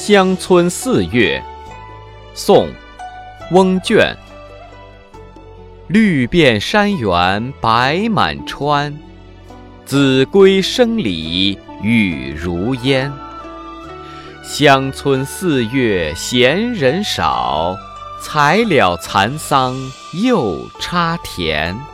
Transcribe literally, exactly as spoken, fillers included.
乡村四月，宋·翁卷。绿遍山原白满川，子规声里雨如烟。乡村四月闲人少，才了蚕桑又插田。